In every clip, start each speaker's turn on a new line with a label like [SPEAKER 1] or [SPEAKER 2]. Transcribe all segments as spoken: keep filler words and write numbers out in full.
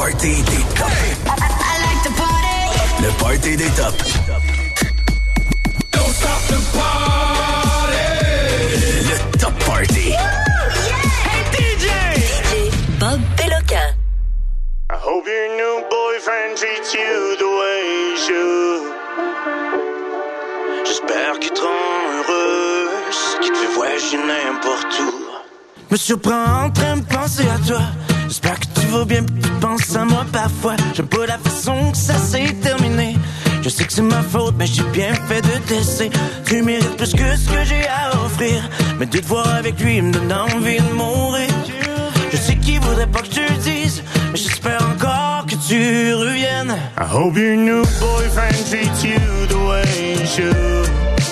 [SPEAKER 1] party des tops.
[SPEAKER 2] I, I like to party.
[SPEAKER 1] Le party des tops.
[SPEAKER 3] Don't stop the party.
[SPEAKER 1] Le top party.
[SPEAKER 2] Hey D J.
[SPEAKER 4] D J Bob Péloquin.
[SPEAKER 5] I hope your new boyfriend treats you the way he should. J'espère qu'il te rend heureuse, qu'il te fait voyager n'importe où.
[SPEAKER 6] Me surprends en train de penser à toi. J'espère que tu vas bien, puis tu penses à moi parfois. J'aime pas la façon que ça s'est terminé. Je sais que c'est ma faute, mais j'ai bien fait de t'essayer. Tu mérites plus que ce que j'ai à offrir. Mais de te voir avec lui me donne envie de mourir. Je sais qu'il voudrait pas que je te le dise, mais j'espère encore que tu reviennes.
[SPEAKER 5] I hope your new boyfriend treats you the way he should.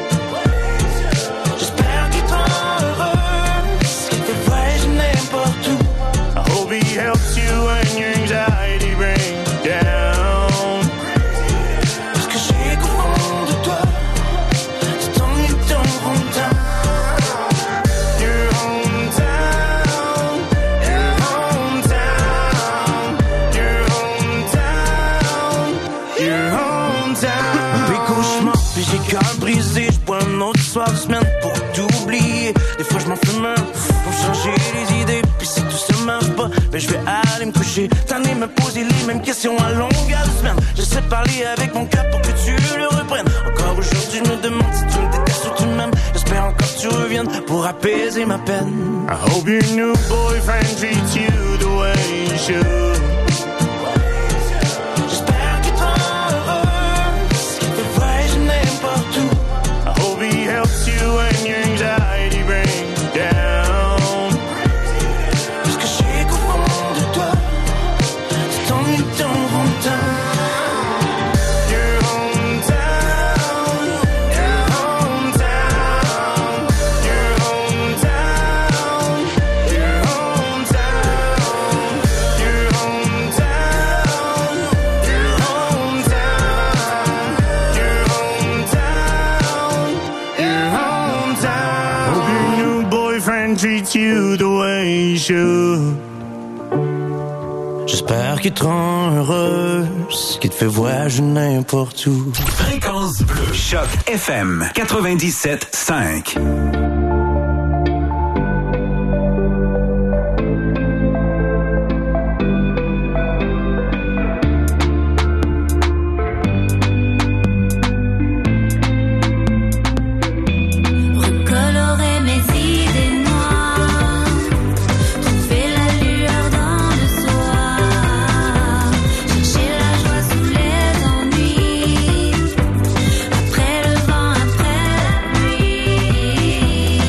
[SPEAKER 6] J'espère qu'il te rend heureuse, qu'il te fait voyager n'importe où.
[SPEAKER 5] I hope he helps you when your anxiety brings down.
[SPEAKER 6] Parce que j'ai qu'au fond de toi, c'est ton et ton hometown.
[SPEAKER 5] Your hometown, your hometown, your hometown, your hometown.
[SPEAKER 6] Puis cauchemar, puis j'ai cœur brisé. J'bois un autre soir de semaine pour t'oublier. Des fois j'm'en fume un pour changer les idées. Puis si tout ça marche pas, ben je vais aller me coucher. T'en es me poser les mêmes questions à longueur de semaine. J'essaie de parler avec mon cœur pour que tu le reprennes. Encore aujourd'hui je me demande si tu me détestes ou tu m'aimes. J'espère encore que tu reviennes pour apaiser ma peine.
[SPEAKER 5] I hope your new boyfriend treats you the way he should.
[SPEAKER 6] J'espère qu'il te rend heureuse, qu'il te fait voyager n'importe où.
[SPEAKER 5] I hope he helps you when your anxiety brings down.
[SPEAKER 6] Parce que j'ai qu'au fond de toi, c'est ton et ton hometown.
[SPEAKER 5] Your hometown, your hometown, your hometown, your hometown, your hometown, your hometown, your hometown, your hometown. Hope your new boyfriend treats you the way he should.
[SPEAKER 6] J'espère qu'il te rend heureuse, qu'il te fait voyager n'importe où.
[SPEAKER 1] Fréquence bleue. Choc F M quatre-vingt-dix-sept cinq.
[SPEAKER 2] Recolorer mes idées noires, trouver la lueur dans le soir, chercher la joie sous les ennuis, après le vent, après la pluie.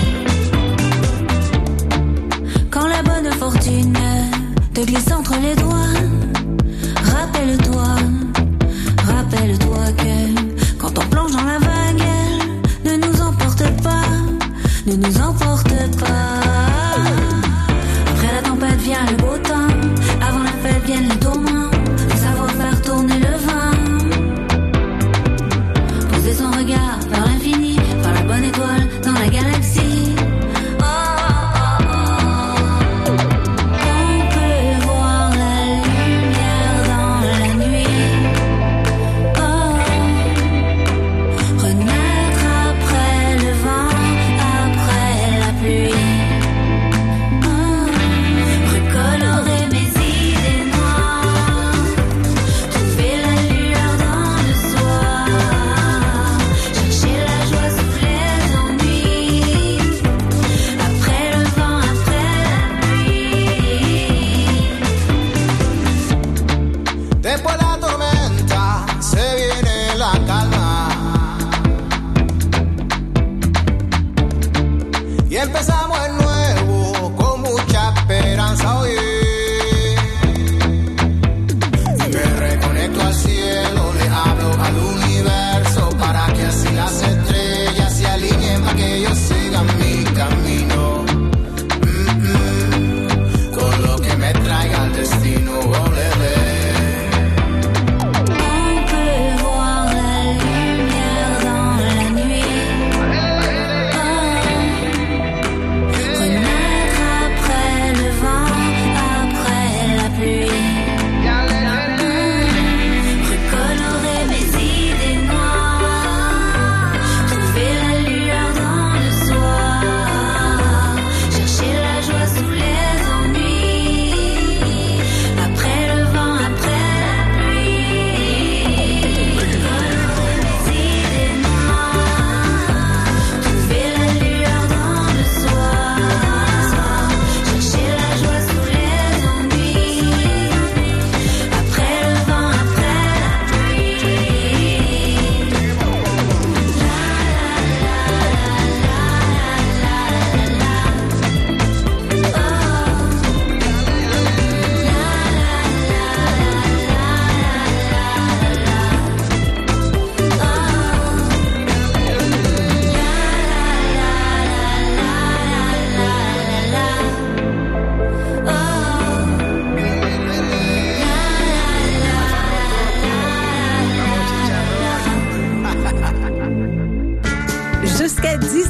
[SPEAKER 2] Quand la bonne fortune te glisse entre les doigts, rappelle-toi, rappelle-toi que quand on plonge dans la vague, ne nous emporte pas, ne nous emporte pas. Après la tempête vient le beau temps, avant la fête viennent les tourments, faut savoir faire tourner le vent. Poser son regard vers l'infini, vers la bonne étoile dans la galaxie. Oh, oh, oh. On peut voir la lumière dans la nuit. Oh, renaître après le vent, après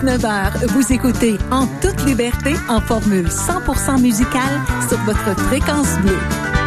[SPEAKER 7] dix-neuf heures, vous écoutez En toute liberté en formule cent pour cent musicale sur votre fréquence bleue.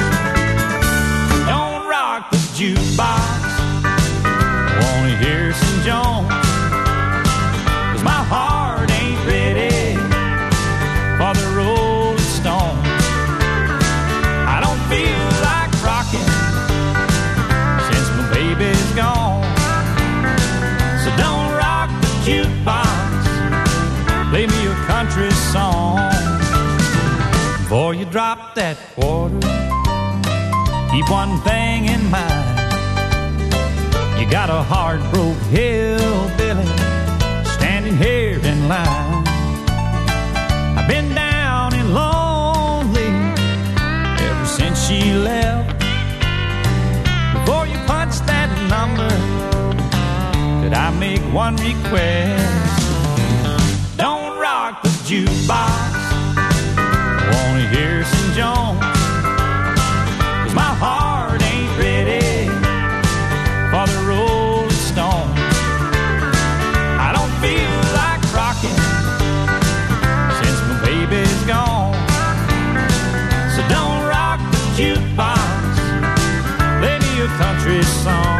[SPEAKER 8] Don't rock the jukebox. Wanna hear some Jones. 'Cause my heart ain't ready for the Rolling Stones. I don't feel like rocking since my baby's gone. So don't rock the jukebox. Play me a country song. Before you drop that quarter, keep one thing in mind. You got a hard-broke hillbilly standing here in line. I've been down and lonely ever since she left. Before you punch that number, could I make one request? Don't rock the jukebox. I wanna hear some Jones. 'Cause my heart ain't ready for the Rolling Stones. I don't feel like rocking since my baby's gone. So don't rock the jukebox. Play me a country song.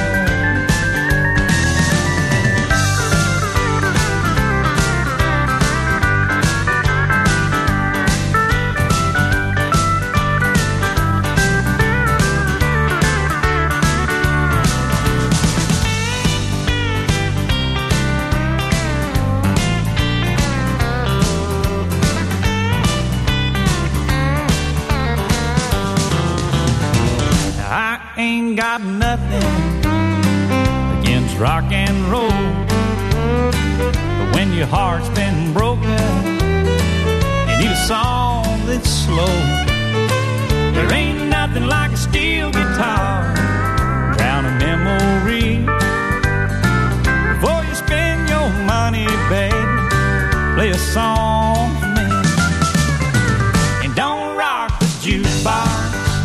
[SPEAKER 8] Ain't got nothing against rock and roll, but when your heart's been broken, you need a song that's slow. There ain't nothing like a steel guitar, drown a memory. Before you spend your money, baby, play a song for me. And don't rock the jukebox.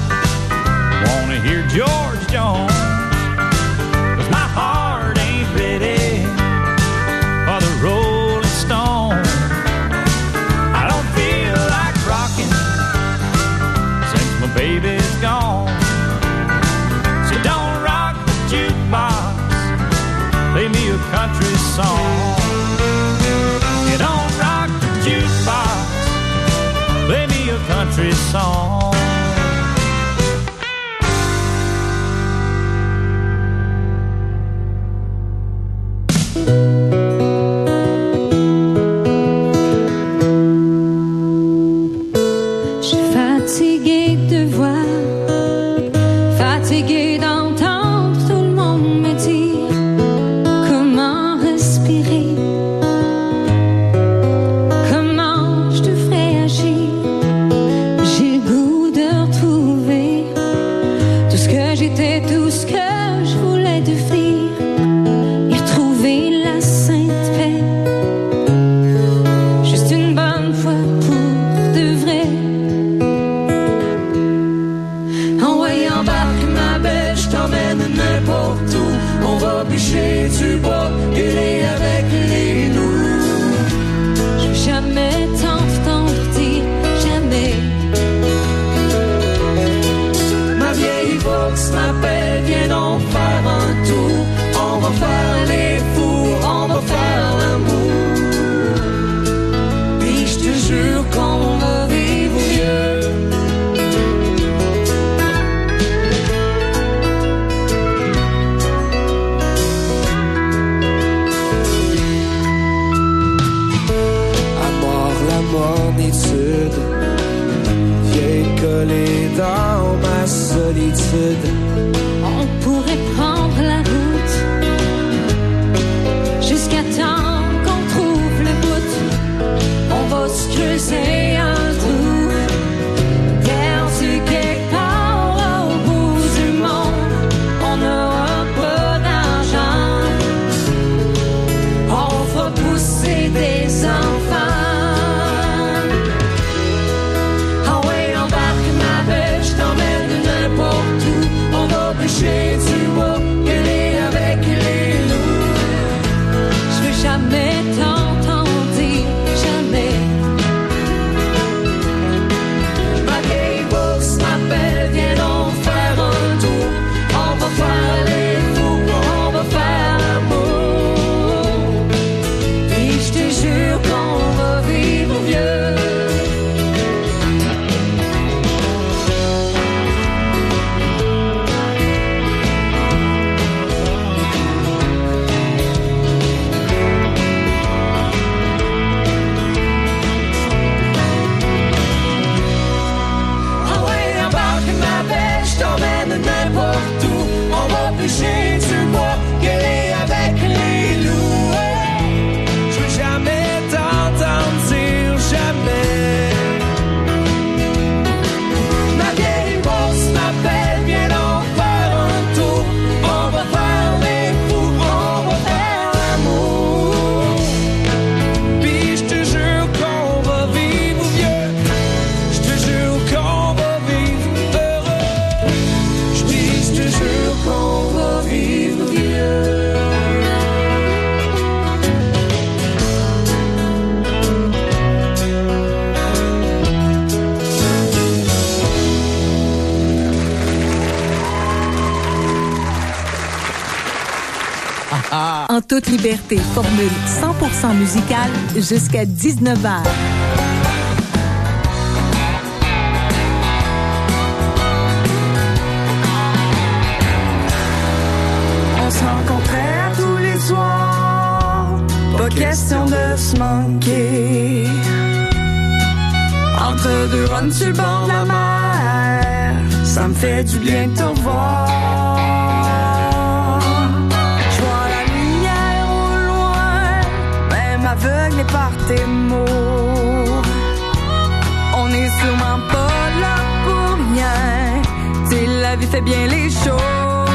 [SPEAKER 8] Wanna hear George Jones. 'Cause my heart ain't ready for the Rolling Stones. I don't feel like rocking since my baby's gone. So don't rock the jukebox. Play me a country song. You don't rock the jukebox. Play me a country song.
[SPEAKER 9] On va
[SPEAKER 7] en toute liberté. Formule cent pour cent musicale jusqu'à dix-neuf heures.
[SPEAKER 9] On se rencontrait à tous les soirs, pas question de se manquer. Entre deux runs sur le bord de la mer, ça me fait du bien de te revoir. Je vois la lumière au loin, même aveuglé par tes mots. On est sûrement pas là pour rien, t'sais, la vie fait bien les choses.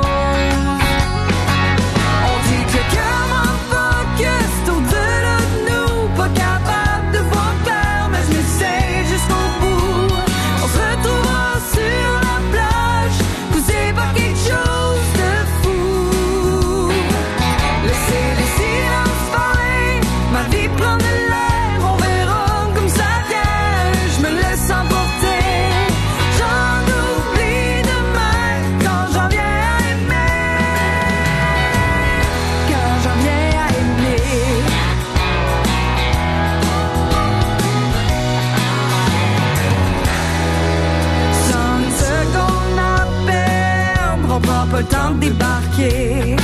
[SPEAKER 9] On dit que le cœur manque pas, que c'est au-delà de nous, pas capable de voir clair, mais je l'essaie jusqu'au bout. On se retrouvera sur la plage, poussé par quelque chose de fou. Laissez les silences parler, ma vie prend de l'air, on verra comme ça vient. Je me laisse emporter, j'en oublie demain quand j'en viens à aimer. Quand j'en viens à aimer. Sans une seconde à perdre, on prend pas le temps de débarquer.